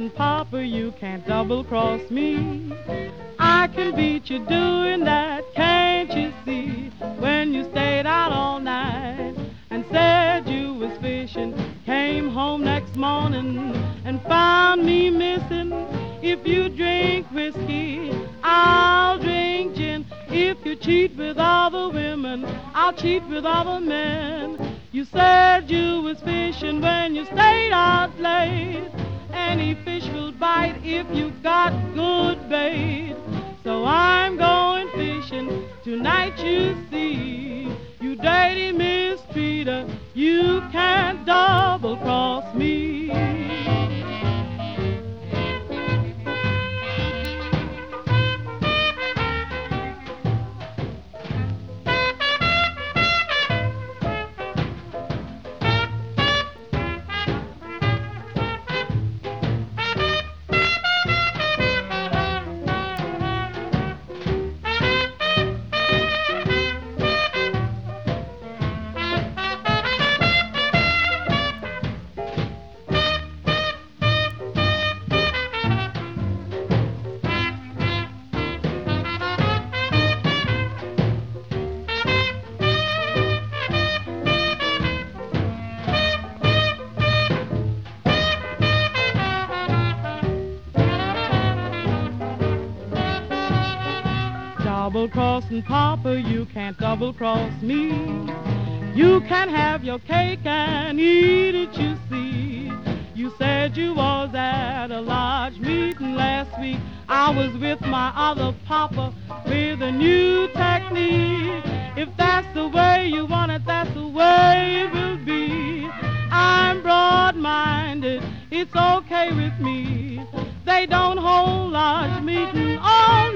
double-crossing Papa, you can't double-cross me. I can beat you doing that, can't you see? When you stayed out all night and said you was fishing, came home next morning and found me missing. If you drink whiskey, I'll drink gin. If you cheat with other women, I'll cheat with other men. You said you was fishing when you stayed out late. Any fish will bite if you got good bait. So I'm going fishing tonight, you see. You dirty mistreater, you can't double-cross me. Double-crossing Papa, you can't double-cross me. You can have your cake and eat it, you see. You said you was at a large meeting last week. I was with my other Papa with a new technique. If that's the way you want it, that's the way it will be. I'm broad-minded, it's okay with me. They don't hold large meeting all